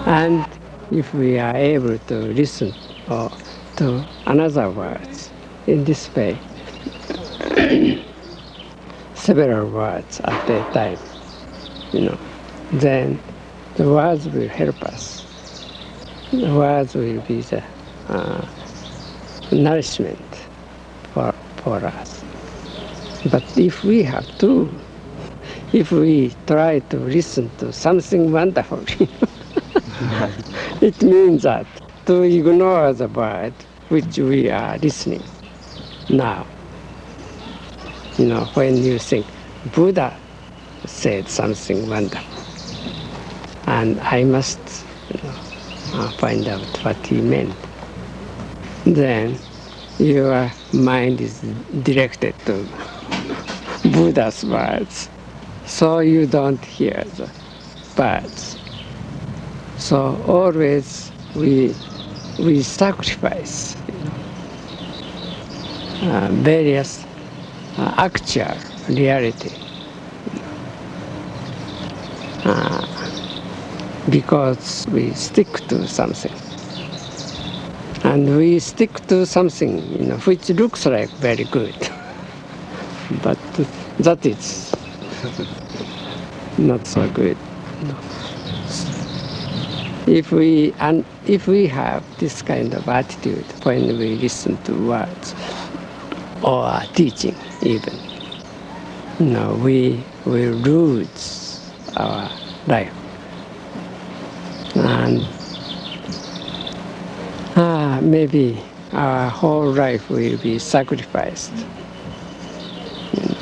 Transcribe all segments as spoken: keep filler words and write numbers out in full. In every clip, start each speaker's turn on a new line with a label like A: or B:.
A: And if we are able to listen or to another words in this way, several words at a time, you know, then the words will help us. The words will be the uh, nourishment for, for us. But if we have to, if we try to listen to something wonderful, it means that to ignore the word which we are listening now. You know, when you think Buddha said something wonderful, and I must, you know, uh, find out what he meant, then your mind is directed to Buddha's words, so you don't hear the words. So always we we sacrifice, you know, uh, various uh, actual reality uh, because we stick to something. And we stick to something, you know, which looks like very good, but that is not so good. No. If we and if we have this kind of attitude when we listen to words or teaching, even, you know, we will lose our life, and ah, maybe our whole life will be sacrificed, you know,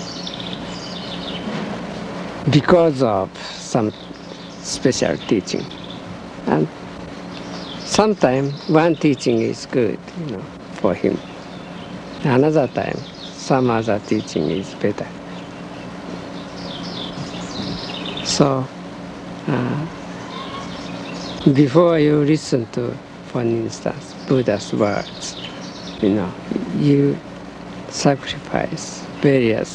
A: because of some special teaching. And sometimes one teaching is good, you know, for him. Another time, some other teaching is better. So, uh, before you listen to, for instance, Buddha's words, you know, you sacrifice various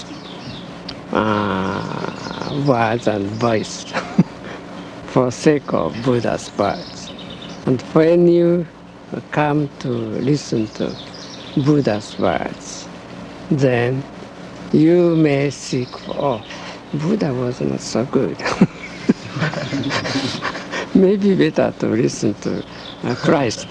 A: uh, words and voice for sake of Buddha's words. And when you come to listen to Buddha's words, then you may think, oh, Buddha was not so good. Maybe better to listen to uh, Christ.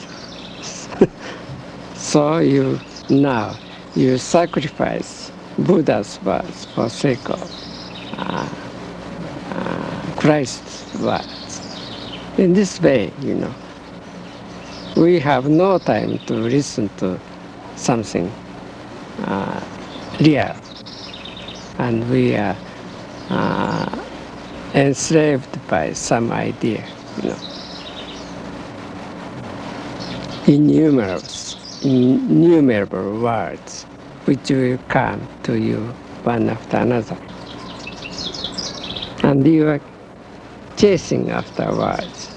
A: So you now you sacrifice Buddha's words for sake of uh, uh, Christ's words. In this way, you know, we have no time to listen to something uh, real, and we are uh, enslaved by some idea, you know. Innumerable, innumerable words which will come to you one after another, and you are chasing after words,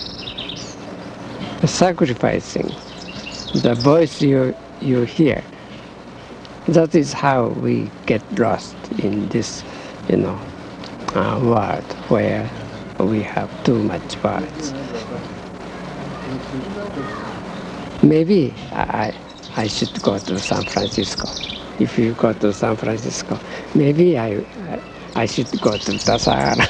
A: sacrificing the voice you you hear. That is how we get lost in this, you know, uh, world where we have too much words. Maybe I I should go to San Francisco. If you go to San Francisco, maybe I I, I should go to Tassajara.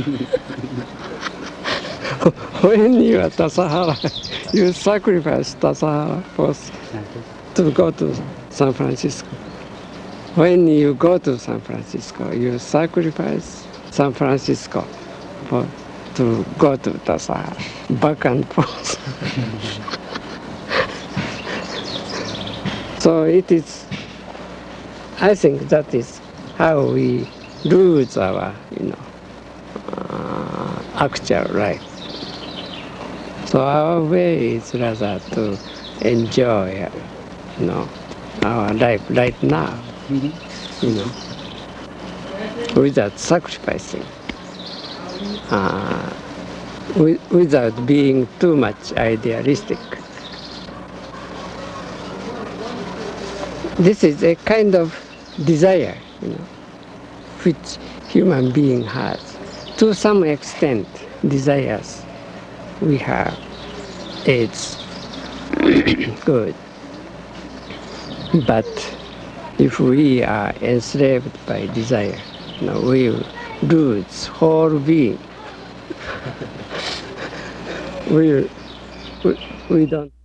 A: When you are Tassajara, you sacrifice Tassajara for, to go to San Francisco. When you go to San Francisco, you sacrifice San Francisco for, to go to Tassajara, back and forth. So it is, I think that is how we lose our, you know, uh, actual life. So our way is rather to enjoy, you know, our life right now, mm-hmm. you know, without sacrificing, uh, with, without being too much idealistic. This is a kind of desire, you know, which human being has. To some extent, desires we have, it's good. But if we are enslaved by desire, you know, we lose whole being. we, we, we don't